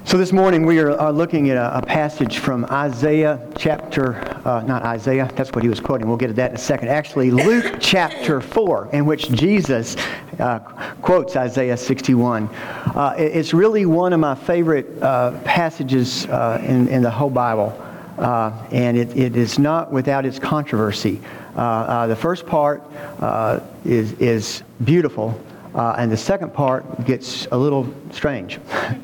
So this morning we are looking at a passage from Isaiah chapter, not Isaiah, that's what he was quoting, we'll get to that in a second. Actually, Luke chapter 4, in which Jesus quotes Isaiah 61. It's really one of my favorite passages in the whole Bible, and it is not without its controversy. The first part is beautiful. And the second part gets a little strange.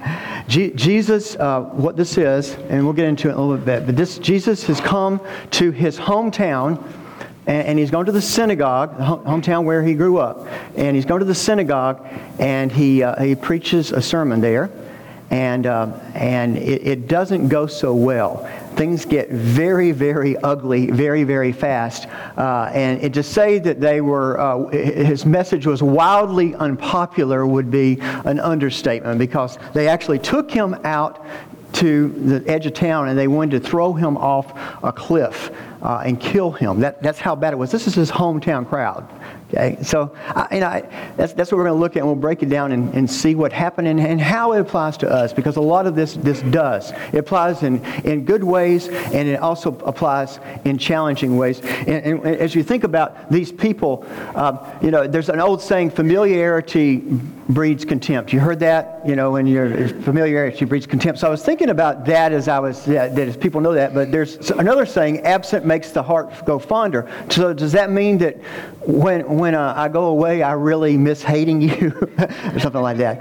Jesus, what this is, and we'll get into it in a little bit, but Jesus has come to his hometown, and he's gone to the synagogue, the hometown where he grew up, and he's gone to the synagogue, and he preaches a sermon there, and it doesn't go so well. Things get very, very ugly very, very fast. And to say that they were, his message was wildly unpopular would be an understatement, because they actually took him out to the edge of town and they wanted to throw him off a cliff and kill him. That's how bad it was. This is his hometown crowd. Okay, so that's what we're going to look at, and we'll break it down and see what happened and how it applies to us, because a lot of this does. It applies in good ways, and it also applies in challenging ways. And as you think about these people, there's an old saying, familiarity breeds contempt. You heard that? When your familiarity breeds contempt. So I was thinking about that as people know that, but there's another saying, absent makes the heart go fonder. So does that mean that when I go away, I really miss hating you, or something like that?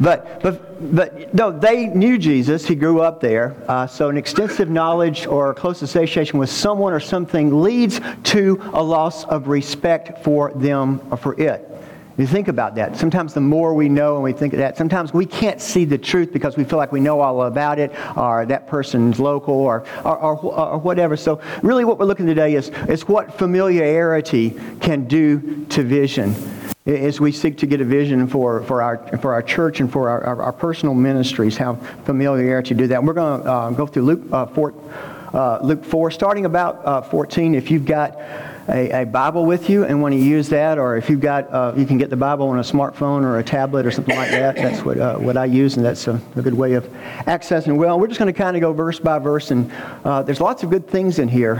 But no, they knew Jesus. He grew up there. So an extensive knowledge or close association with someone or something leads to a loss of respect for them or for it. You think about that. Sometimes the more we know and we think of that, sometimes we can't see the truth because we feel like we know all about it, or that person's local, or whatever. So really what we're looking at today is what familiarity can do to vision, as we seek to get a vision for our church and for our personal ministries, how familiarity do that. And we're going to go through Luke 4, starting about 14. If you've got a Bible with you and want to use that, or if you've got, you can get the Bible on a smartphone or a tablet or something like that. That's what I use, and that's a good way of accessing. Well, we're just going to kind of go verse by verse, and there's lots of good things in here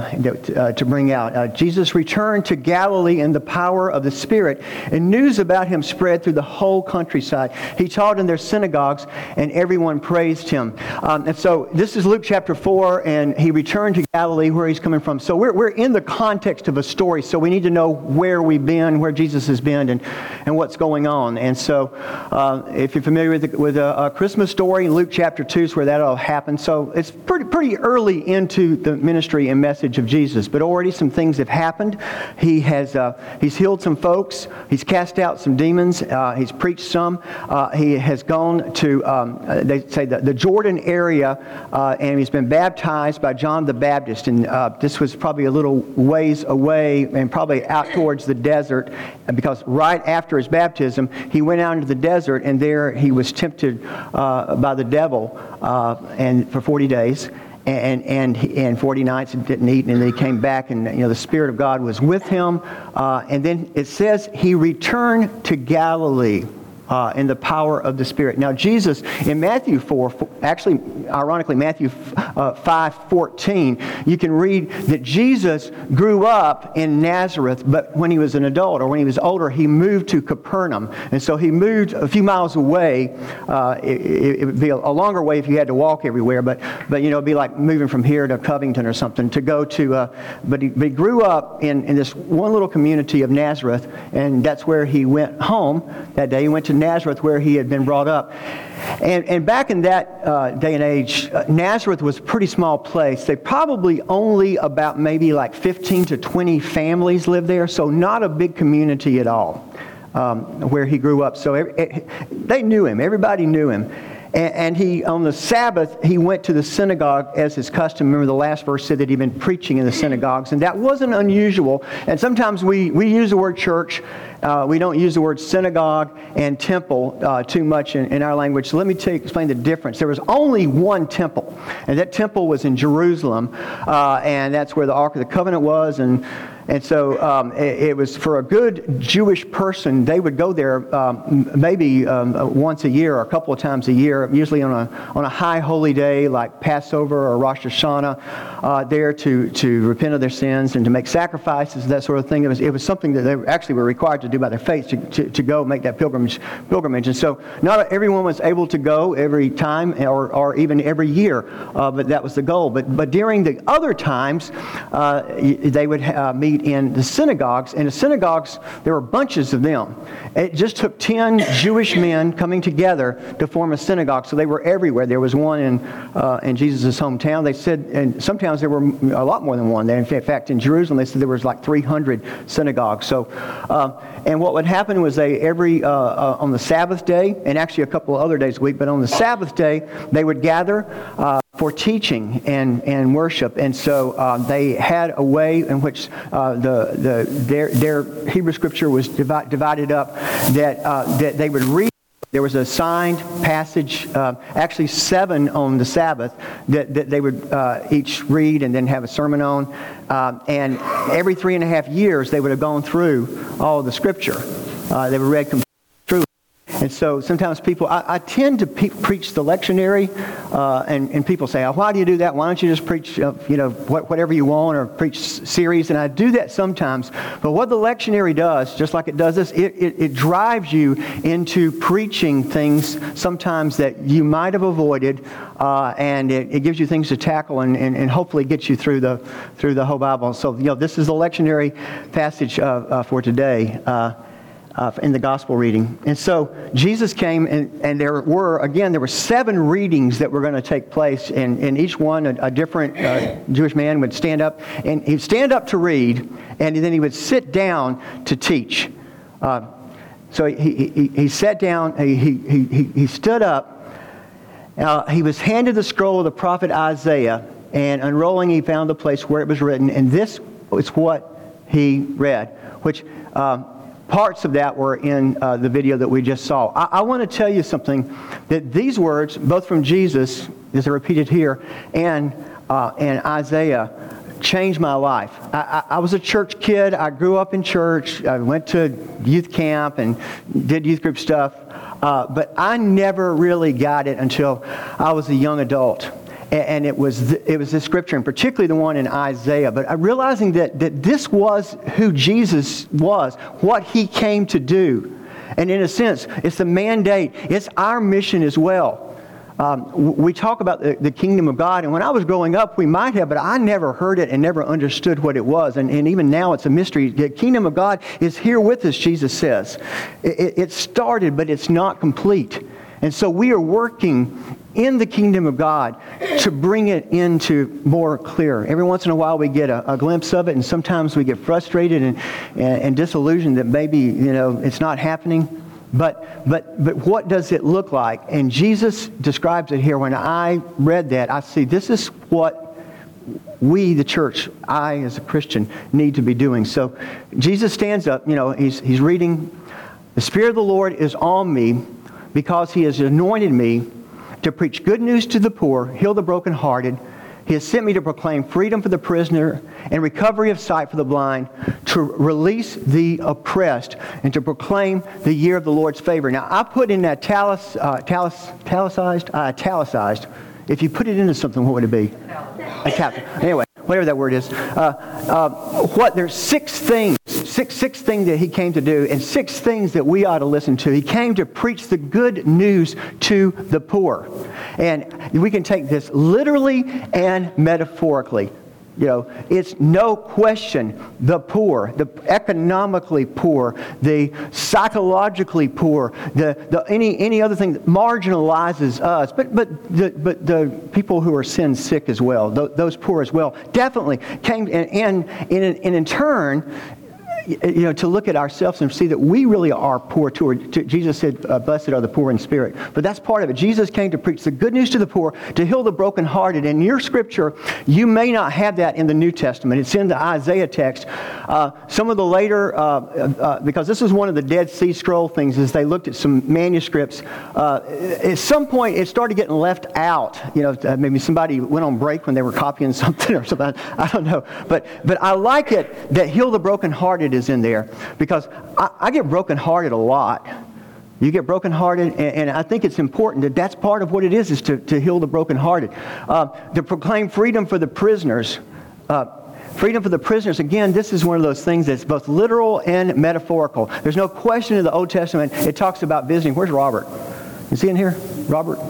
to bring out. Jesus returned to Galilee in the power of the Spirit, and news about him spread through the whole countryside. He taught in their synagogues, and everyone praised him. And so this is Luke chapter 4, and he returned to Galilee, where he's coming from. So we're in the context of a story, so we need to know where we've been, where Jesus has been, and what's going on. And so if you're familiar with a Christmas story, Luke chapter 2 is where that all happened. So it's pretty early into the ministry and message of Jesus, but already some things have happened. He's healed some folks, he's cast out some demons, he's preached some, he has gone to they say the Jordan area, and he's been baptized by John the Baptist, and this was probably a little ways away and probably out towards the desert, because right after his baptism he went out into the desert, and there he was tempted by the devil and for 40 days and 40 nights and didn't eat, and then he came back, and the Spirit of God was with him, and then it says he returned to Galilee in the power of the Spirit. Now Jesus, in Matthew 4, actually, ironically, Matthew 5:14, you can read that Jesus grew up in Nazareth, but when he was an adult, or when he was older, he moved to Capernaum. And so he moved a few miles away. It would be a longer way if you had to walk everywhere, but it'd be like moving from here to Covington or something to go to, but he grew up in this one little community of Nazareth, and that's where he went home that day. He went to Nazareth, where he had been brought up. And back in that day and age, Nazareth was a pretty small place. They probably only about maybe like 15 to 20 families lived there, so not a big community at all where he grew up. So they knew him. Everybody knew him. And he, on the Sabbath, he went to the synagogue as his custom. Remember, the last verse said that he'd been preaching in the synagogues, and that wasn't unusual. And sometimes we use the word church. We don't use the word synagogue and temple too much in our language. So let me explain the difference. There was only one temple, and that temple was in Jerusalem, and that's where the Ark of the Covenant was, and And so it was for a good Jewish person, they would go there maybe once a year or a couple of times a year, usually on a high holy day like Passover or Rosh Hashanah, there to repent of their sins and to make sacrifices, that sort of thing. It was something that they actually were required to do by their faith to go make that pilgrimage. And so not everyone was able to go every time or even every year, but that was the goal. But during the other times, they would meet in the synagogues. And the synagogues, there were bunches of them. It just took 10 Jewish men coming together to form a synagogue. So they were everywhere. There was one in Jesus' hometown. They said, and sometimes there were a lot more than one. In fact, in Jerusalem, they said there was like 300 synagogues. So, and what would happen was on the Sabbath day, and actually a couple of other days a week, but on the Sabbath day, they would gather for teaching and worship. And so they had a way in which their Hebrew scripture was divided up that they would read. There was a signed passage, actually 7 on the Sabbath, that they would each read and then have a sermon on. And every 3.5 years, they would have gone through all of the scripture. They were read completely through. And so sometimes I tend to preach the lectionary, and people say, oh, why do you do that? Why don't you just preach, whatever you want, or preach series? And I do that sometimes. But what the lectionary does, just like it does this, it drives you into preaching things sometimes that you might have avoided, and it gives you things to tackle and hopefully get you through the whole Bible. So this is the lectionary passage for today. In the gospel reading. And so Jesus came, and there were 7 readings that were going to take place, and each one a different Jewish man would stand up, and he'd stand up to read, and then he would sit down to teach. So he sat down, he stood up, he was handed the scroll of the prophet Isaiah, and unrolling he found the place where it was written, and this is what he read, which parts of that were in the video that we just saw. I want to tell you something, that these words, both from Jesus, as they're repeated here, and Isaiah, changed my life. I was a church kid. I grew up in church. I went to youth camp and did youth group stuff. But I never really got it until I was a young adult. And it was this scripture, and particularly the one in Isaiah. But realizing that this was who Jesus was, what he came to do. And in a sense, it's the mandate. It's our mission as well. We talk about the kingdom of God, and when I was growing up, we might have, but I never heard it and never understood what it was. And even now, it's a mystery. The kingdom of God is here with us, Jesus says. It started, but it's not complete. And so we are working in the kingdom of God to bring it into more clear. Every once in a while we get a glimpse of it, and sometimes we get frustrated and disillusioned that maybe it's not happening. But what does it look like? And Jesus describes it here. When I read that, I see this is what we, the church, I as a Christian, need to be doing. So Jesus stands up, he's reading, "The Spirit of the Lord is on me, because he has anointed me to preach good news to the poor, heal the brokenhearted. He has sent me to proclaim freedom for the prisoner and recovery of sight for the blind, to release the oppressed, and to proclaim the year of the Lord's favor." Now, I put in italicized. If you put it into something, what would it be? Anyway, whatever that word is. There's 6 things. Six things that he came to do, and 6 things that we ought to listen to. He came to preach the good news to the poor. And we can take this literally and metaphorically. It's no question the poor, the economically poor, the psychologically poor, any other thing that marginalizes us, but the people who are sin sick as well, those poor as well, definitely came, and in turn, to look at ourselves and see that we really are poor too. Jesus said, blessed are the poor in spirit. But that's part of it. Jesus came to preach the good news to the poor, to heal the brokenhearted. In your scripture, you may not have that in the New Testament. It's in the Isaiah text. Some of the later, because this is one of the Dead Sea Scroll things, is they looked at some manuscripts. At some point, it started getting left out. Maybe somebody went on break when they were copying something or something. I don't know. But I like it that heal the brokenhearted is in there, because I get brokenhearted a lot. You get brokenhearted, and I think it's important that that's part of what it is to heal the brokenhearted. To proclaim freedom for the prisoners. Freedom for the prisoners, again, this is one of those things that's both literal and metaphorical. There's no question in the Old Testament it talks about visiting. Where's Robert? Is he in here? Robert?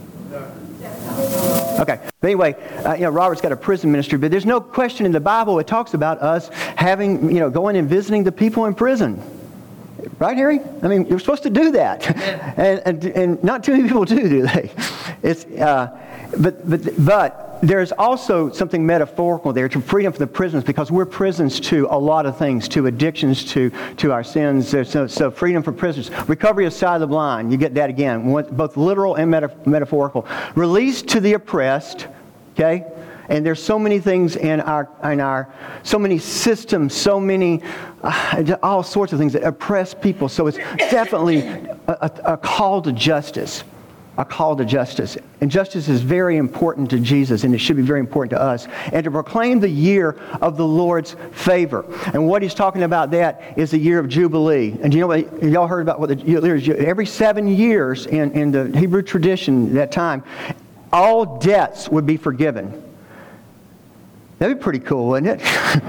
Okay. But anyway, Robert's got a prison ministry, but there's no question in the Bible it talks about us having, going and visiting the people in prison. Right, Harry? I mean, you're supposed to do that, and not too many people do they? It's but there's also something metaphorical there to freedom for the prisoners, because we're prisons to a lot of things, to addictions, to our sins. So freedom for prisoners. Recovery of sight of the blind. You get that again, both literal and metaphorical. Release to the oppressed. Okay. And there's so many things in our so many systems, so many, all sorts of things that oppress people. So it's definitely a call to justice. A call to justice. And justice is very important to Jesus, and it should be very important to us. And to proclaim the year of the Lord's favor. And what he's talking about that is the year of Jubilee. And do you know what, y'all heard about what the year is? Every 7 years in the Hebrew tradition, that time, all debts would be forgiven. That'd be pretty cool, wouldn't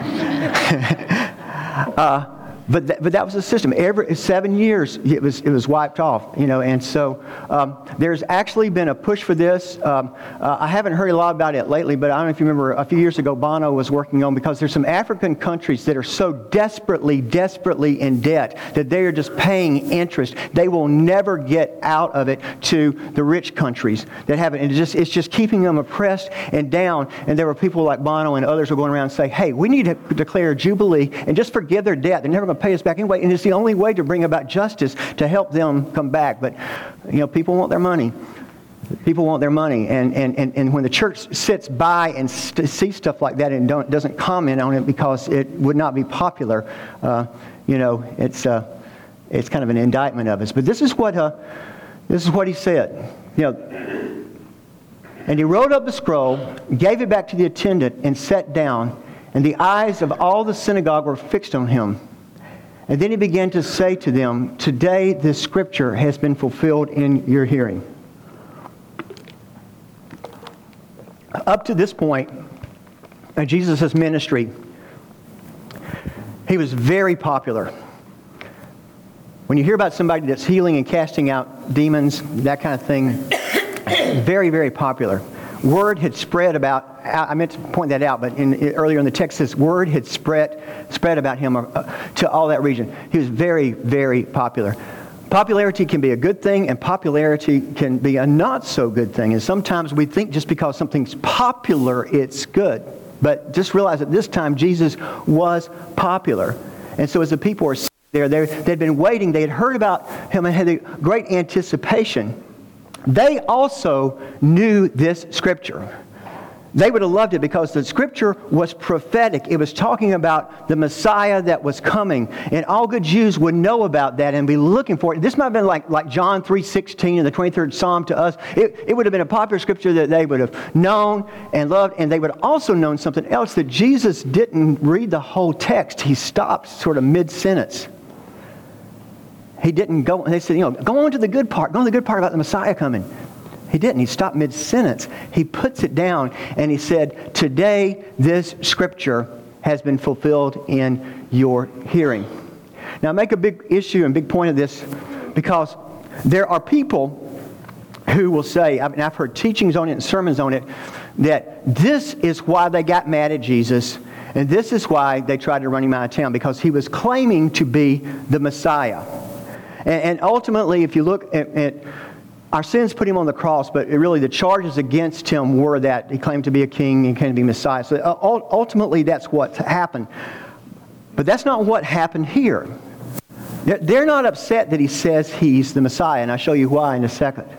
it? But that was the system. Every 7 years, it was wiped off, And so there's actually been a push for this. I haven't heard a lot about it lately, but I don't know if you remember a few years ago, Bono was working on, because there's some African countries that are so desperately in debt that they are just paying interest. They will never get out of it to the rich countries that haven't. And it's just keeping them oppressed and down. And there were people like Bono and others who were going around and say, hey, we need to declare Jubilee and just forgive their debt. They're never going to pay us back anyway, and it's the only way to bring about justice, to help them come back. But people want their money. People want their money, and when the church sits by and sees stuff like that and doesn't comment on it because it would not be popular, it's kind of an indictment of us. But this is what he said. And he rolled up the scroll, gave it back to the attendant, and sat down. And the eyes of all the synagogue were fixed on him. And then he began to say to them, today this scripture has been fulfilled in your hearing. Up to this point in Jesus' ministry, he was very popular. When you hear about somebody that's healing and casting out demons, that kind of thing, very, very popular. Word had spread about, I meant to point that out, but earlier in the text, this word had spread about him to all that region. He was very, very popular. Popularity can be a good thing, and popularity can be a not so good thing. And sometimes we think just because something's popular, it's good. But just realize at this time, Jesus was popular. And so as the people were sitting there, they'd been waiting. They had heard about him and had a great anticipation. They also knew this scripture. They would have loved it because the scripture was prophetic. It was talking about the Messiah that was coming. And all good Jews would know about that and be looking for it. This might have been like John 3:16 in the 23rd Psalm to us. It would have been a popular scripture that they would have known and loved. And they would have also known something else, that Jesus didn't read the whole text. He stopped sort of mid-sentence. He didn't go, and they said, go on to the good part. Go on to the good part about the Messiah coming. He didn't. He stopped mid-sentence. He puts it down, and he said, today this scripture has been fulfilled in your hearing. Now, I make a big issue and big point of this because there are people who will say, I've heard teachings on it and sermons on it, that this is why they got mad at Jesus, and this is why they tried to run him out of town, because he was claiming to be the Messiah. And ultimately, if you look at our sins put him on the cross, but really the charges against him were that he claimed to be a king and claimed to be Messiah. So ultimately, that's what happened. But that's not what happened here. They're not upset that he says he's the Messiah, and I'll show you why in a second.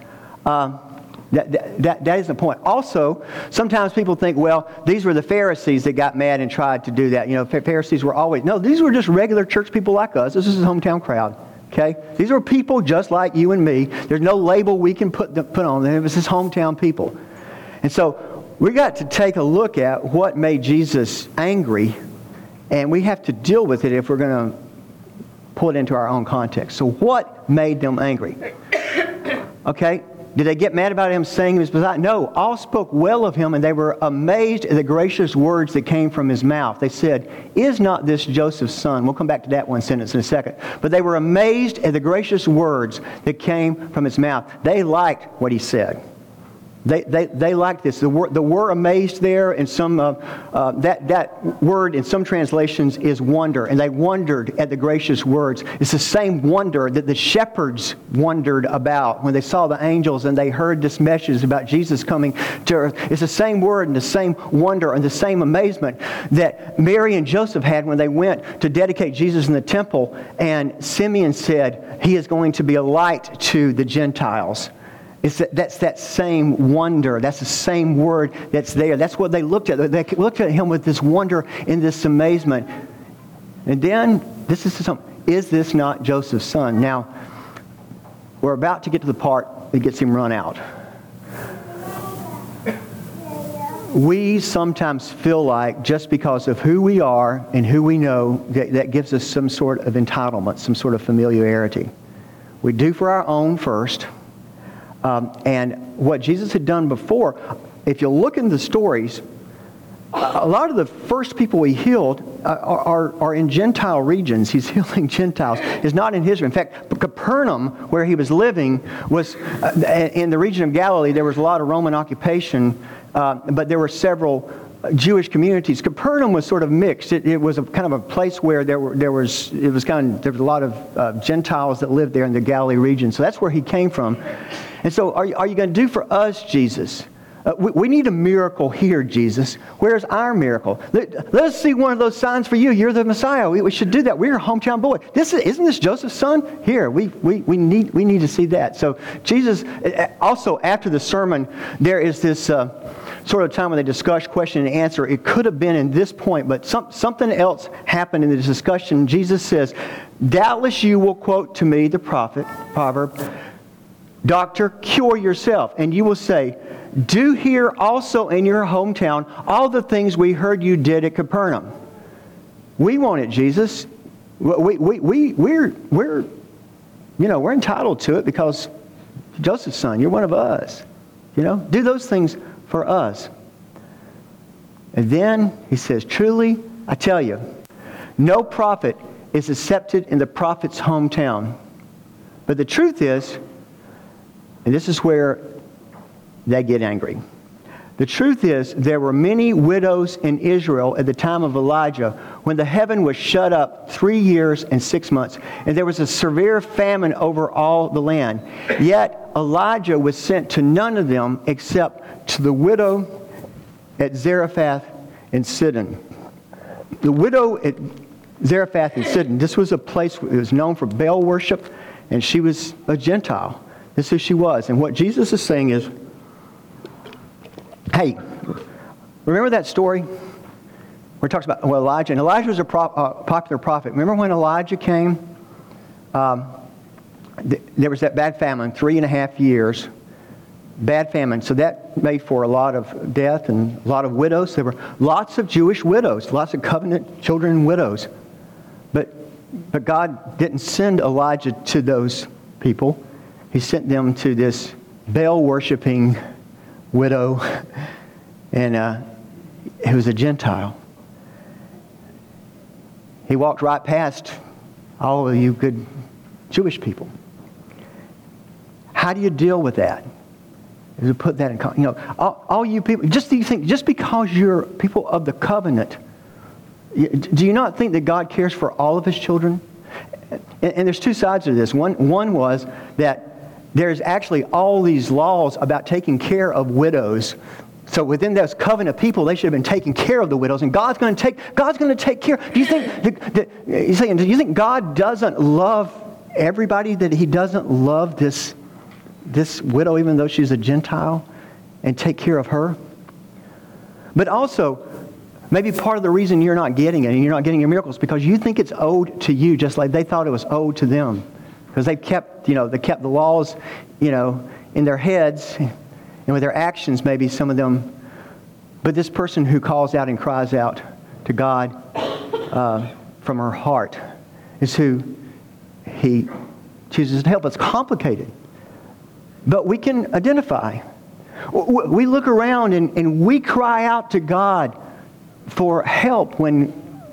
That is the point. Also, sometimes people think, well, these were the Pharisees that got mad and tried to do that. You know, Pharisees were always... No, these were just regular church people like us. This is his hometown crowd. Okay? These are people just like you and me. There's no label we can put on them. It was his hometown people. And so we got to take a look at what made Jesus angry, and we have to deal with it if we're going to pull it into our own context. So what made them angry? Okay? Did they get mad about him saying he was Messiah? No. All spoke well of him, and they were amazed at the gracious words that came from his mouth. They said, "Is not this Joseph's son?" We'll come back to that one sentence in a second. But they were amazed at the gracious words that came from his mouth. They liked what he said. They liked this. The word amazed there, in some that word in some translations is wonder, and they wondered at the gracious words. It's the same wonder that the shepherds wondered about when they saw the angels and they heard this message about Jesus coming to earth. It's the same word and the same wonder and the same amazement that Mary and Joseph had when they went to dedicate Jesus in the temple, and Simeon said, "He is going to be a light to the Gentiles." That's that same wonder. That's the same word that's there. That's what they looked at. They looked at him with this wonder and this amazement. And then, is this not Joseph's son? Now, we're about to get to the part that gets him run out. We sometimes feel like just because of who we are and who we know, that gives us some sort of entitlement, some sort of familiarity. We do for our own first. And what Jesus had done before, if you look in the stories, a lot of the first people he healed are in Gentile regions. He's healing Gentiles. It's not in Israel. In fact, Capernaum, where he was living, was in the region of Galilee. There was a lot of Roman occupation, but there were several Jewish communities. Capernaum was sort of mixed. It was a kind of a place where there was a lot of Gentiles that lived there in the Galilee region. So that's where he came from. And so, are you going to do for us, Jesus? We need a miracle here, Jesus. Where's our miracle? Let us see one of those signs for you. You're the Messiah. We should do that. We're a hometown boy. Isn't this Joseph's son? Here, we need to see that. So Jesus, also after the sermon, there is this sort of time when they discuss question and answer. It could have been in this point, but something else happened in the discussion. Jesus says, "Doubtless you will quote to me the proverb, 'Doctor, cure yourself.' And you will say, 'Do here also in your hometown all the things we heard you did at Capernaum.'" We want it, Jesus. We're entitled to it because Joseph's son, you're one of us. Do those things for us. And then he says, "Truly, I tell you, no prophet is accepted in the prophet's hometown. But the truth is," and this is where they get angry. "The truth is, there were many widows in Israel at the time of Elijah, when the heaven was shut up 3 years and 6 months, and there was a severe famine over all the land. Yet Elijah was sent to none of them except to the widow at Zarephath in Sidon." The widow at Zarephath in Sidon, this was a place that was known for Baal worship, and she was a Gentile. This is who she was. And what Jesus is saying is, hey, remember that story where it talks about Elijah? And Elijah was a popular prophet. Remember when Elijah came? There was that bad famine, 3.5 years. Bad famine. So that made for a lot of death and a lot of widows. There were lots of Jewish widows, lots of covenant children and widows. But God didn't send Elijah to those people. He sent them to this Baal-worshipping widow, and he was a Gentile. He walked right past all of you good Jewish people. How do you deal with that? To put that in, all you people. Do you think just because you're people of the covenant, do you not think that God cares for all of His children? And there's two sides to this. One was that there's actually all these laws about taking care of widows So within those covenant people, they should have been taking care of the widows, and God's going to take care. Do you think God doesn't love everybody? That He doesn't love this widow, even though she's a Gentile, and take care of her? But also, maybe part of the reason you're not getting it and you're not getting your miracles because you think it's owed to you, just like they thought it was owed to them, because they kept the laws, in their heads. And with their actions, maybe some of them. But this person who calls out and cries out to God from her heart is who He chooses to help. It's complicated. But we can identify. We look around and we cry out to God for help when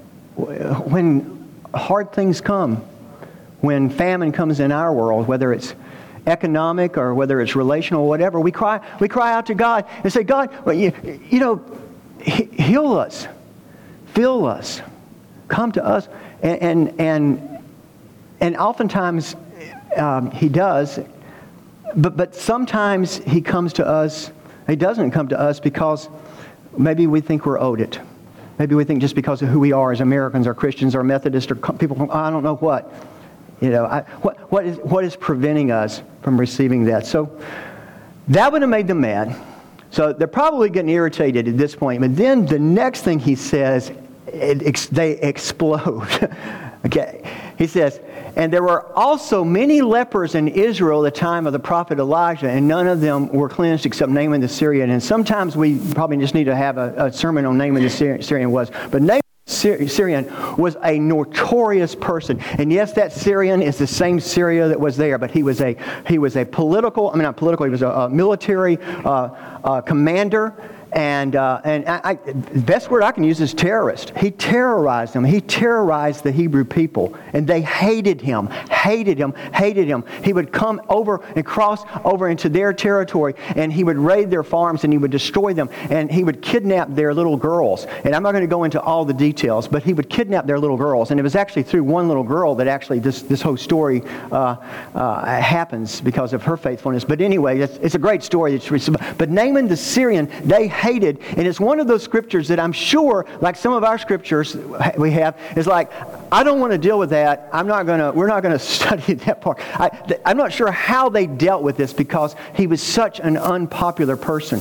hard things come. When famine comes in our world, whether it's economic or whether it's relational or whatever, we cry out to God and say, God, heal us, fill us, come to us, and oftentimes He does, but sometimes He comes to us. He doesn't come to us because maybe we think we're owed it. Maybe we think just because of who we are as Americans or Christians or Methodists or people from I don't know what. What is preventing us from receiving that? So that would have made them mad. So they're probably getting irritated at this point. But then the next thing he says, they explode. Okay. He says, and there were also many lepers in Israel at the time of the prophet Elijah, and none of them were cleansed except Naaman the Syrian. And sometimes we probably just need to have a sermon on Naaman the Syrian but Naaman Syrian was a notorious person, and yes, that Syrian is the same Syria that was there, but he was a political. I mean, not political. He was a military commander, and the best word I can use is terrorist. He terrorized them. He terrorized the Hebrew people, and they hated him. He would come over and cross over into their territory, and he would raid their farms, and he would destroy them, and he would kidnap their little girls. And I'm not going to go into all the details, but he would kidnap their little girls, and it was actually through one little girl that actually this whole story happens because of her faithfulness. But anyway, it's a great story. But Naaman the Syrian, they hated, and it's one of those scriptures that I'm sure, like some of our scriptures we have, is like, I don't want to deal with that. We're not going to study that part. I'm not sure how they dealt with this because he was such an unpopular person.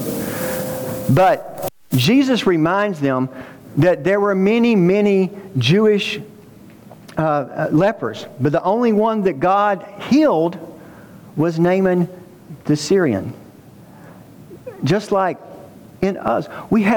But Jesus reminds them that there were many, many Jewish lepers, but the only one that God healed was Naaman the Syrian. Just like in us,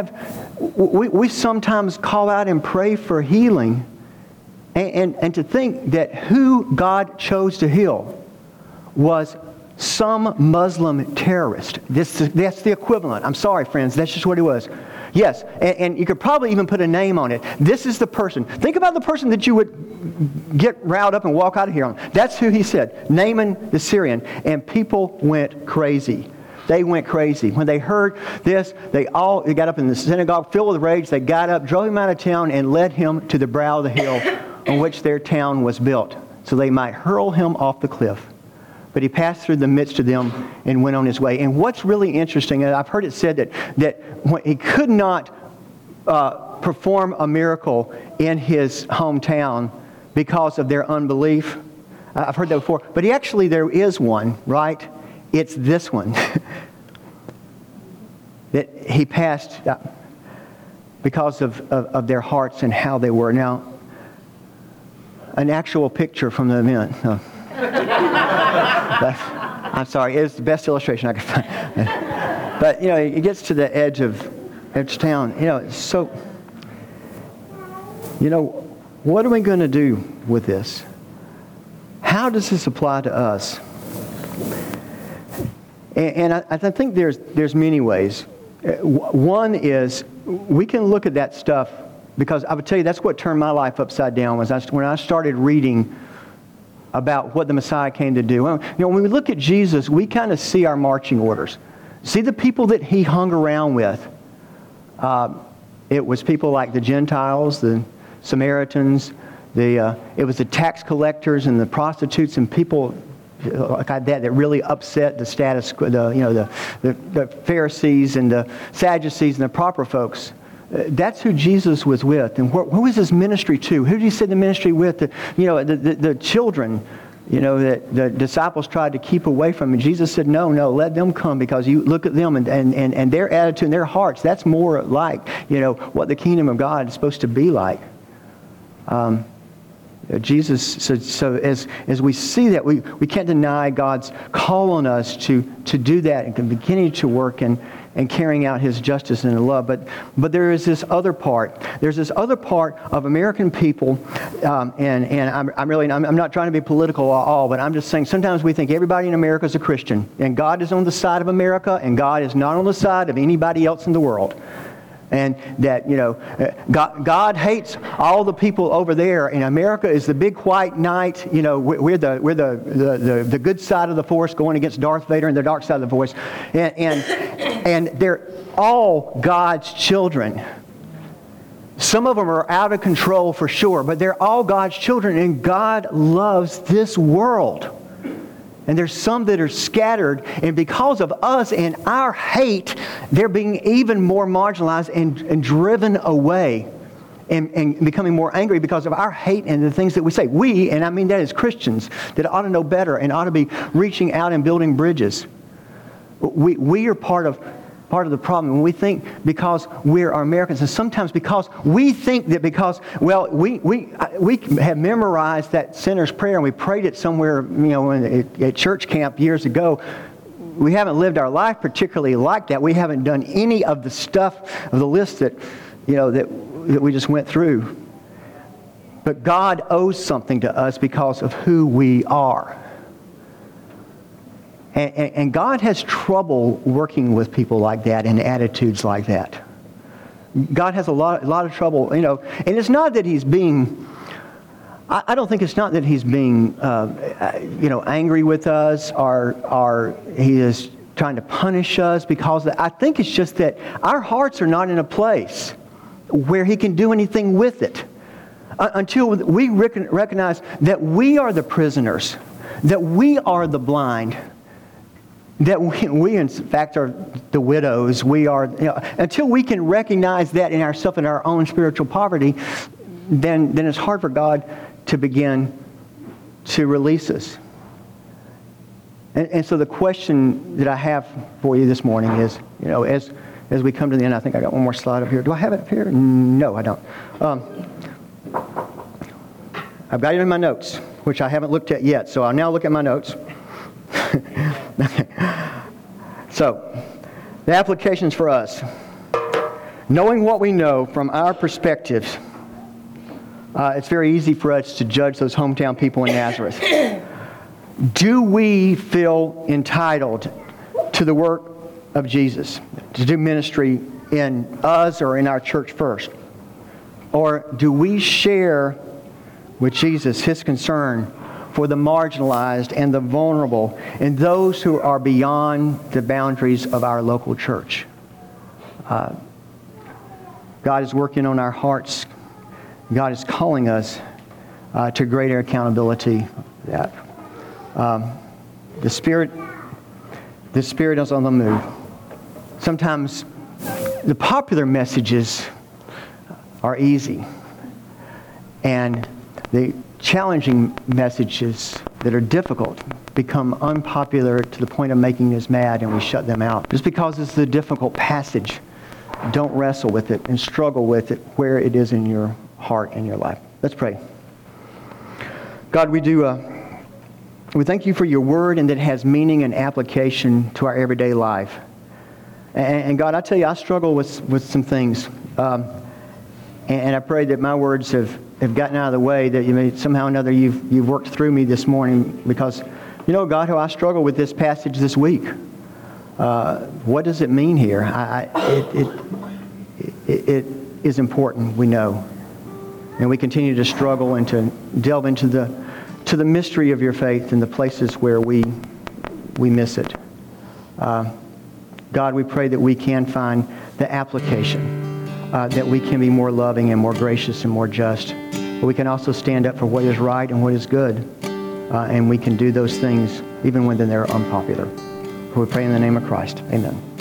we sometimes call out and pray for healing, and to think that who God chose to heal was some Muslim terrorist. That's the equivalent. I'm sorry, friends. That's just what it was. Yes, and you could probably even put a name on it. This is the person. Think about the person that you would get riled up and walk out of here on. That's who he said, Naaman the Syrian. And people went crazy. They went crazy. When they heard this, they got up in the synagogue filled with rage. They got up, drove him out of town, and led him to the brow of the hill on which their town was built, so they might hurl him off the cliff. But he passed through the midst of them and went on his way. And what's really interesting, and I've heard it said that when he could not perform a miracle in his hometown because of their unbelief. I've heard that before. But there is one, right? It's this one. That he passed because of their hearts and how they were. Now, an actual picture from the event. I'm sorry, it's the best illustration I could find. But, it gets to the edge of town. So, what are we going to do with this? How does this apply to us? And I think there's many ways. One is we can look at that stuff, because I would tell you that's what turned my life upside down was when I started reading about what the Messiah came to do. When we look at Jesus, we kind of see our marching orders. See the people that he hung around with. It was people like the Gentiles, the Samaritans, it was the tax collectors and the prostitutes and people like that really upset the status quo, the Pharisees and the Sadducees and the proper folks. That's who Jesus was with. And who was his ministry to? Who did he send the ministry with? The children, that the disciples tried to keep away from. And Jesus said, no, let them come, because you look at them and their attitude and their hearts. That's more like, what the kingdom of God is supposed to be like. Jesus said, so as we see that, we can't deny God's call on us to do that and can continue to work and carrying out his justice and love. But there is this other part. There's this other part of American people, and I'm not trying to be political at all, but I'm just saying sometimes we think everybody in America is a Christian, and God is on the side of America, and God is not on the side of anybody else in the world. And that, God hates all the people over there, and America is the big white knight. We're the good side of the force going against Darth Vader and the dark side of the force. And they're all God's children. Some of them are out of control for sure, but they're all God's children, and God loves this world. And there's some that are scattered, and because of us and our hate, they're being even more marginalized and driven away and becoming more angry because of our hate and the things that we say. We, and I mean that as Christians, that ought to know better and ought to be reaching out and building bridges. We are part of the problem. And we think because we're Americans, and sometimes because we think that we have memorized that sinner's prayer and we prayed it somewhere, at church camp years ago. We haven't lived our life particularly like that. We haven't done any of the stuff of the list that we just went through. But God owes something to us because of who we are. And God has trouble working with people like that and attitudes like that. God has a lot of trouble, and it's not that he's being, I don't think it's not that he's being, angry with us or he is trying to punish us because I think it's just that our hearts are not in a place where he can do anything with it until we recognize that we are the prisoners, that we are the blind, that we in fact are the widows. We are, until we can recognize that in ourselves and our own spiritual poverty, then it's hard for God to begin to release us. And so the question that I have for you this morning is, as we come to the end, I think I got one more slide up here. Do I have it up here? No, I don't. I've got it in my notes, which I haven't looked at yet, so I'll now look at my notes. So, the applications for us. Knowing what we know from our perspectives, it's very easy for us to judge those hometown people in Nazareth. Do we feel entitled to the work of Jesus, to do ministry in us or in our church first? Or do we share with Jesus his concern for the marginalized and the vulnerable and those who are beyond the boundaries of our local church? God is working on our hearts. God is calling us to greater accountability. That the Spirit is on the move. Sometimes the popular messages are easy, and the challenging messages that are difficult become unpopular to the point of making us mad, and we shut them out. Just because it's a difficult passage, don't wrestle with it and struggle with it where it is in your heart and your life. Let's pray. God, we thank you for your word, and that it has meaning and application to our everyday life. And God, I tell you, I struggle with some things. And I pray that my words have gotten out of the way, that somehow or another you've worked through me this morning, because, God, how I struggle with this passage this week. What does it mean here? It is important, we know. And we continue to struggle and to delve into the mystery of your faith and the places where we miss it. God, we pray that we can find the application, that we can be more loving and more gracious and more just. But we can also stand up for what is right and what is good. and we can do those things even when they're unpopular. We pray in the name of Christ. Amen.